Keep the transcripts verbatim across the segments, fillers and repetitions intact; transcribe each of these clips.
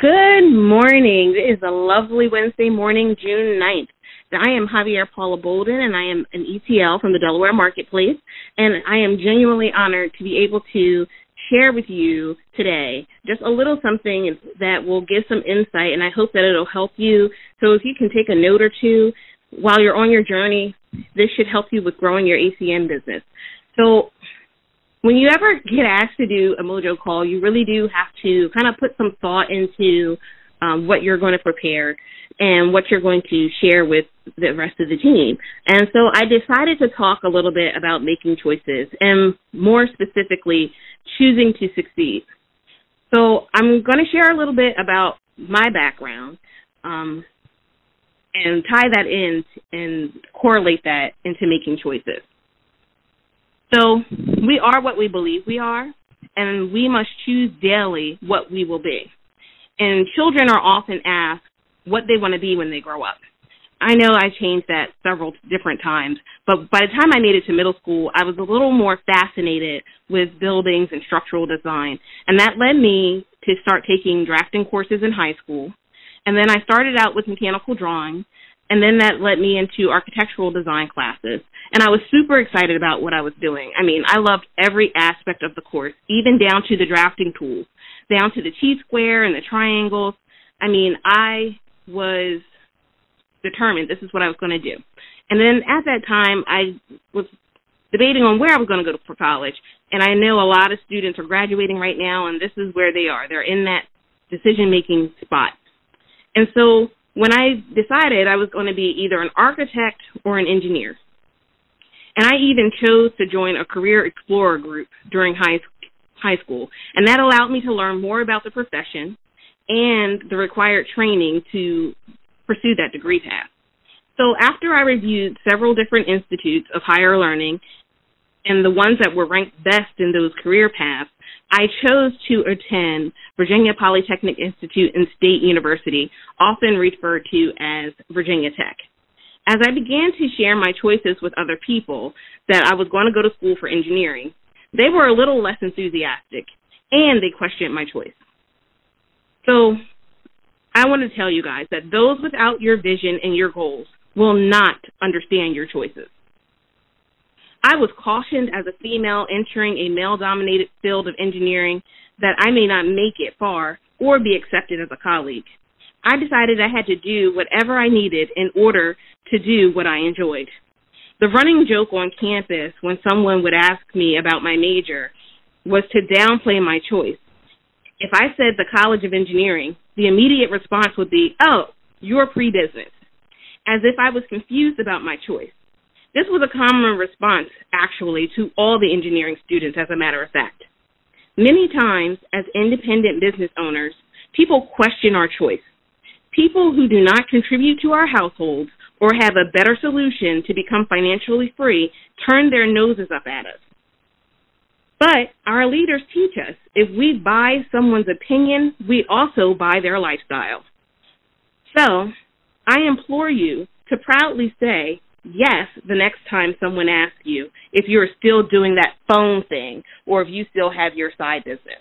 Good morning. It is a lovely Wednesday morning, June ninth. I am Javier Paula Bolden, and I am an E T L from the Delaware Marketplace, and I am genuinely honored to be able to share with you today just a little something that will give some insight, and I hope that it'll help you. So if you can take a note or two while you're on your journey, this should help you with growing your A C N business. So when you ever get asked to do a Mojo call, you really do have to kind of put some thought into um, what you're going to prepare and what you're going to share with the rest of the team. And so I decided to talk a little bit about making choices and more specifically, choosing to succeed. So I'm going to share a little bit about my background um, and tie that in and correlate that into making choices. So we are what we believe we are, and we must choose daily what we will be. And children are often asked what they want to be when they grow up. I know I changed that several different times, but by the time I made it to middle school, I was a little more fascinated with buildings and structural design, and that led me to start taking drafting courses in high school. And then I started out with mechanical drawing, and then that led me into architectural design classes. And I was super excited about what I was doing. I mean, I loved every aspect of the course, even down to the drafting tools, down to the T-square and the triangles. I mean, I was determined this is what I was going to do. And then at that time, I was debating on where I was going to go for college. And I know a lot of students are graduating right now, and this is where they are. They're in that decision-making spot. And so when I decided I was going to be either an architect or an engineer, and I even chose to join a Career Explorer group during high, high school, and that allowed me to learn more about the profession and the required training to pursue that degree path. So after I reviewed several different institutes of higher learning and the ones that were ranked best in those career paths, I chose to attend Virginia Polytechnic Institute and State University, often referred to as Virginia Tech. As I began to share my choices with other people that I was going to go to school for engineering, they were a little less enthusiastic, and they questioned my choice. So I want to tell you guys that those without your vision and your goals will not understand your choices. I was cautioned as a female entering a male-dominated field of engineering that I may not make it far or be accepted as a colleague. I decided I had to do whatever I needed in order to do what I enjoyed. The running joke on campus when someone would ask me about my major was to downplay my choice. If I said the College of Engineering, the immediate response would be, "Oh, you're pre-business," as if I was confused about my choice. This was a common response, actually, to all the engineering students, as a matter of fact. Many times, as independent business owners, people question our choice. People who do not contribute to our households or have a better solution to become financially free turn their noses up at us. But our leaders teach us if we buy someone's opinion, we also buy their lifestyle. So I implore you to proudly say yes the next time someone asks you if you're still doing that phone thing or if you still have your side business.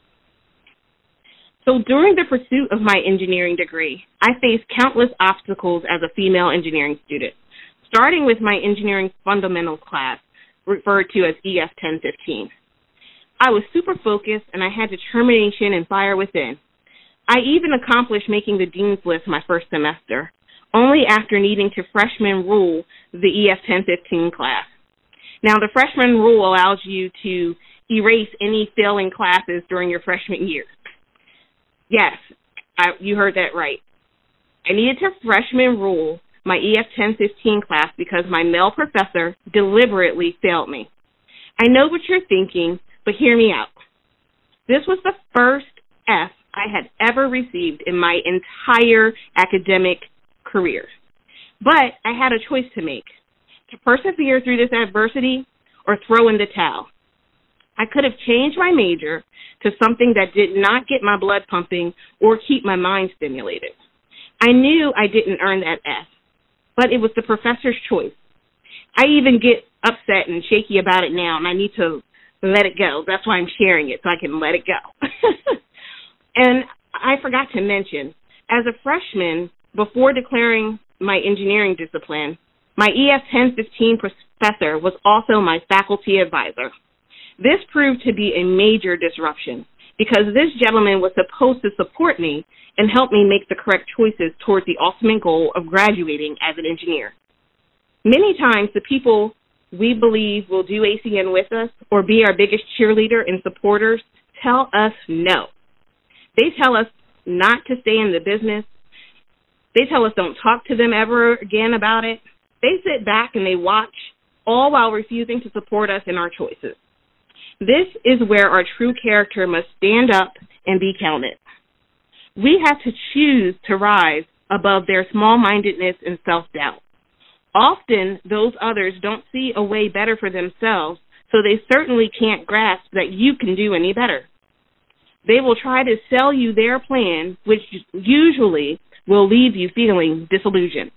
So during the pursuit of my engineering degree, I faced countless obstacles as a female engineering student, starting with my engineering fundamentals class, referred to as E F ten fifteen. I was super focused, and I had determination and fire within. I even accomplished making the dean's list my first semester, only after needing to freshman rule the E F ten fifteen class. Now, the freshman rule allows you to erase any failing classes during your freshman year. Yes, I, you heard that right. I needed to freshman rule my E F ten fifteen class because my male professor deliberately failed me. I know what you're thinking, but hear me out. This was the first F I had ever received in my entire academic career. But I had a choice to make, to persevere through this adversity or throw in the towel. I could have changed my major to something that did not get my blood pumping or keep my mind stimulated. I knew I didn't earn that F, but it was the professor's choice. I even get upset and shaky about it now, and I need to let it go. That's why I'm sharing it, so I can let it go. And I forgot to mention, as a freshman, before declaring my engineering discipline, my E F ten fifteen professor was also my faculty advisor. This proved to be a major disruption because this gentleman was supposed to support me and help me make the correct choices towards the ultimate goal of graduating as an engineer. Many times, the people we believe will do A C N with us or be our biggest cheerleader and supporters tell us no. They tell us not to stay in the business. They tell us don't talk to them ever again about it. They sit back and they watch, all while refusing to support us in our choices. This is where our true character must stand up and be counted. We have to choose to rise above their small-mindedness and self-doubt. Often, those others don't see a way better for themselves, so they certainly can't grasp that you can do any better. They will try to sell you their plan, which usually will leave you feeling disillusioned.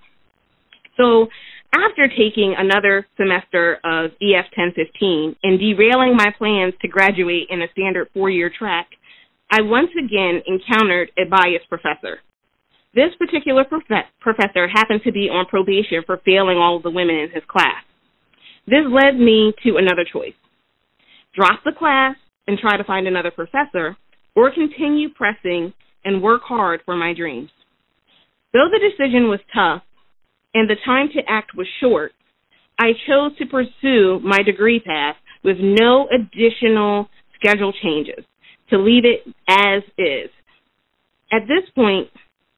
So, after taking another semester of E F ten fifteen and derailing my plans to graduate in a standard four-year track, I once again encountered a biased professor. This particular prof- professor happened to be on probation for failing all of the women in his class. This led me to another choice: drop the class and try to find another professor, or continue pressing and work hard for my dreams. Though the decision was tough and the time to act was short, I chose to pursue my degree path with no additional schedule changes, to leave it as is. At this point,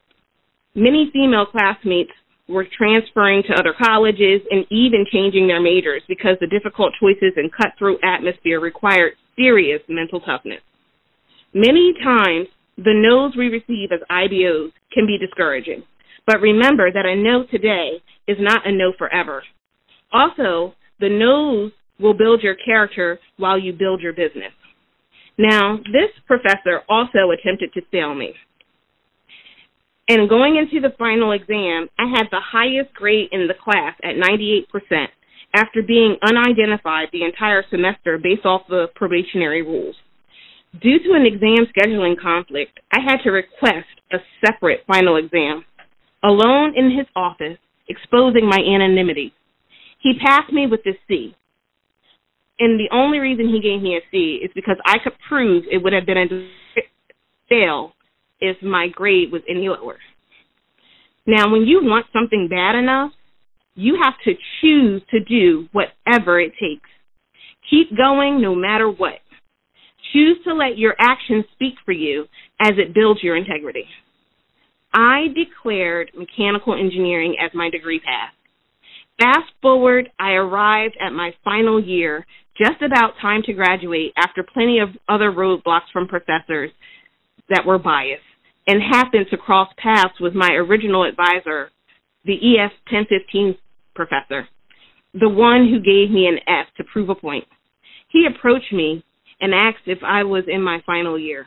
many female classmates were transferring to other colleges and even changing their majors because the difficult choices and cutthroat atmosphere required serious mental toughness. Many times, the no's we receive as I B Os can be discouraging, but remember that a no today is not a no forever. Also, the no's will build your character while you build your business. Now, this professor also attempted to fail me. And going into the final exam, I had the highest grade in the class at ninety-eight percent after being unidentified the entire semester based off the probationary rules. Due to an exam scheduling conflict, I had to request a separate final exam, alone in his office, exposing my anonymity. He passed me with a C. And the only reason he gave me a C is because I could prove it would have been a fail if my grade was any lower. Now, when you want something bad enough, you have to choose to do whatever it takes. Keep going no matter what. Choose to let your actions speak for you as it builds your integrity. I declared mechanical engineering as my degree path. Fast forward, I arrived at my final year, just about time to graduate after plenty of other roadblocks from professors that were biased, and happened to cross paths with my original advisor, the E F ten fifteen professor, the one who gave me an F to prove a point. He approached me and asked if I was in my final year.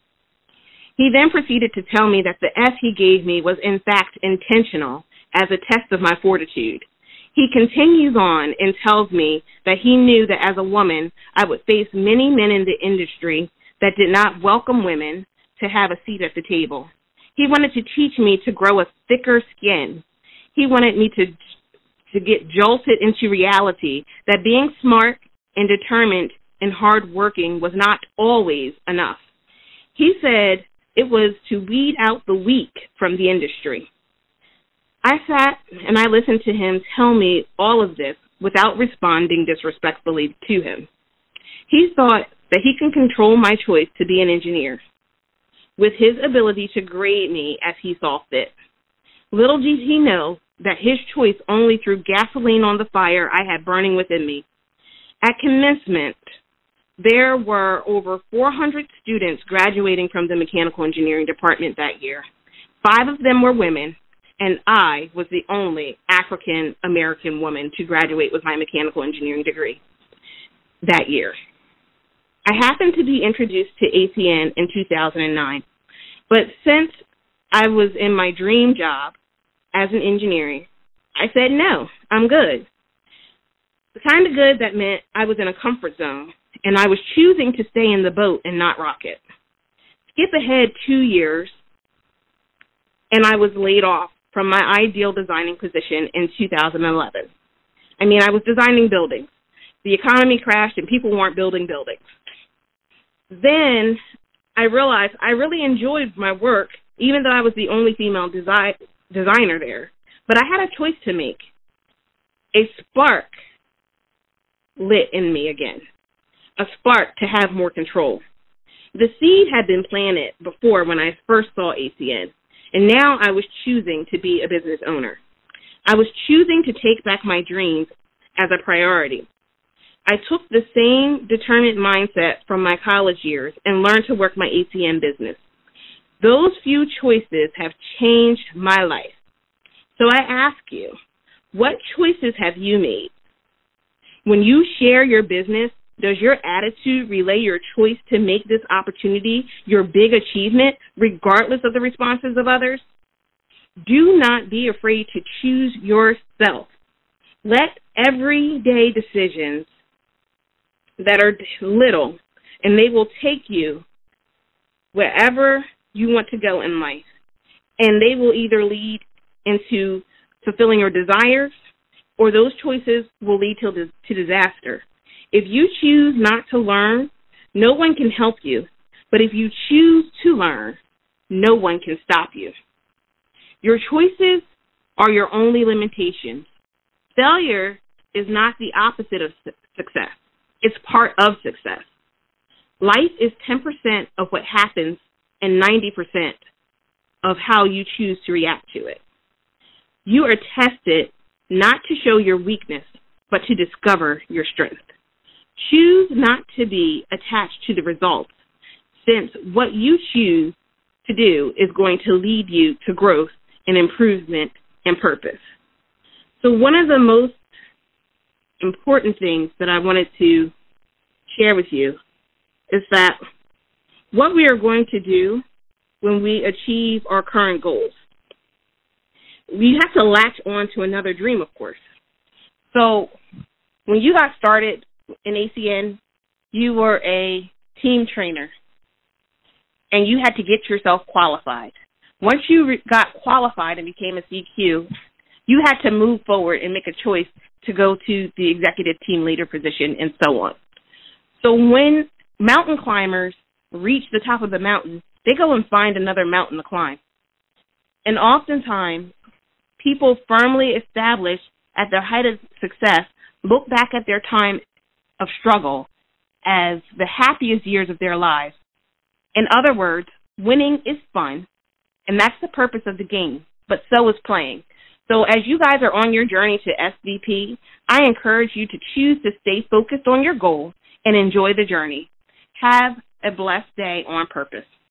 He then proceeded to tell me that the F he gave me was in fact intentional as a test of my fortitude. He continues on and tells me that he knew that as a woman, I would face many men in the industry that did not welcome women to have a seat at the table. He wanted to teach me to grow a thicker skin. He wanted me to, to get jolted into reality that being smart and determined and hardworking was not always enough. He said it was to weed out the weak from the industry. I sat and I listened to him tell me all of this without responding disrespectfully to him. He thought that he can control my choice to be an engineer with his ability to grade me as he saw fit. Little did he know that his choice only threw gasoline on the fire I had burning within me. At commencement, there were over four hundred students graduating from the mechanical engineering department that year. Five of them were women, and I was the only African-American woman to graduate with my mechanical engineering degree that year. I happened to be introduced to A C N in two thousand nine, but since I was in my dream job as an engineer, I said, no, I'm good. The kind of good that meant I was in a comfort zone, and I was choosing to stay in the boat and not rock it. skip ahead two years, and I was laid off from my ideal designing position in two thousand eleven. I mean, I was designing buildings. The economy crashed, and people weren't building buildings. Then I realized I really enjoyed my work, even though I was the only female desi- designer there. But I had a choice to make. A spark lit in me again, a spark to have more control. The seed had been planted before when I first saw A C N, and now I was choosing to be a business owner. I was choosing to take back my dreams as a priority. I took the same determined mindset from my college years and learned to work my A C N business. Those few choices have changed my life. So I ask you, what choices have you made? When you share your business, does your attitude relay your choice to make this opportunity your big achievement, regardless of the responses of others? Do not be afraid to choose yourself. Let everyday decisions that are little, and they will take you wherever you want to go in life. And they will either lead into fulfilling your desires, or those choices will lead to, to disaster. If you choose not to learn, no one can help you. But if you choose to learn, no one can stop you. Your choices are your only limitations. Failure is not the opposite of su- success. It's part of success. Life is ten percent of what happens and ninety percent of how you choose to react to it. You are tested not to show your weakness, but to discover your strength. Choose not to be attached to the results, since what you choose to do is going to lead you to growth and improvement and purpose. So one of the most important things that I wanted to share with you is that what we are going to do when we achieve our current goals. We have to latch on to another dream, of course. So when you got started in A C N, you were a team trainer, and you had to get yourself qualified. Once you re- got qualified and became a C Q, you had to move forward and make a choice to go to the executive team leader position and so on. So when mountain climbers reach the top of the mountain, they go and find another mountain to climb. And oftentimes, people firmly established at their height of success look back at their time of struggle as the happiest years of their lives. In other words, winning is fun, and that's the purpose of the game, but so is playing. So as you guys are on your journey to S V P, I encourage you to choose to stay focused on your goal and enjoy the journey. Have a blessed day on purpose.